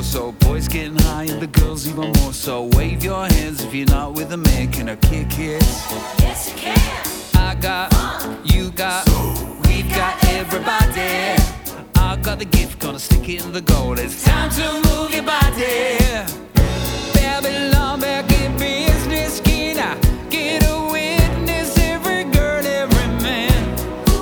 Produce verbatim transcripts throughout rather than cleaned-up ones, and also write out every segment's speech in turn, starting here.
So boys getting high and the girls even more. So wave your hands if you're not with a man. Can I kick it? Yes, you can. I got, you got, we've got everybody. I got the gift, gonna stick it in the goal. It's time to move your body. Babylon back in business. Can I get a witness? Every girl, every man.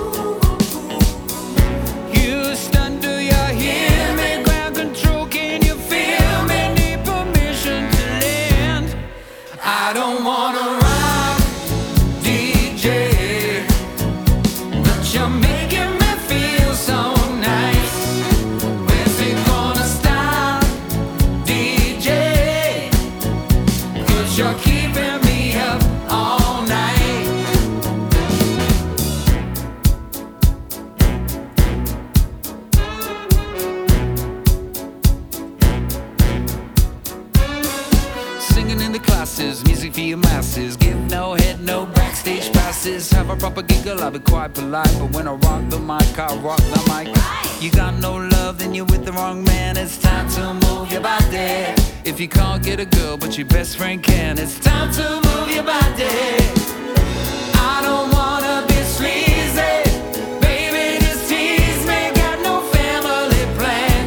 Houston, do you hear me? Ground control, can you feel me? Need permission to land. I don't wanna rock, D J, but you're making me feel so nice. Where's it gonna stop, D J? 'Cause you're keeping me up all night. Singing in the classes, music for your masses. Give no head, no backstage passes. Have a proper giggle, I'll be quite polite. But when I rock the mic, I rock the mic. You got no love, then you're with the wrong man. It's time to move your body. If you can't get a girl, but your best friend can, it's time to move your body. I don't wanna be sleazy, baby, just tease me. Got no family plan.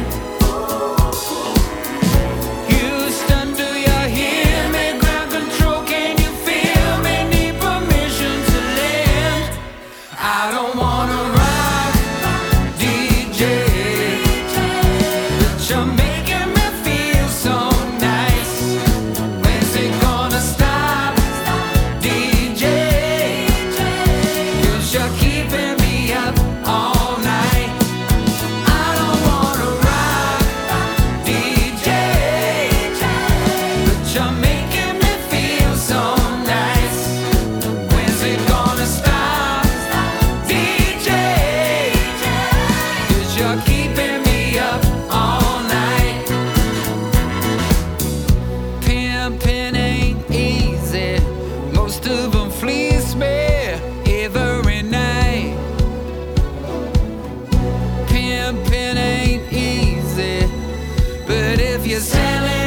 Houston, do you hear me? Ground control, can you feel me? Need permission to land. I don't wanna rock, D J, but you're making me feel so nice. When's it gonna stop, D J? 'Cause you're keeping me up all night. I don't wanna rock, D J, but you're making me feel so nice. When's it gonna stop, D J? 'Cause you're keeping me up all night. Pimping ain't easy. Most of them fleece me every night. Pimping ain't easy, but if you're selling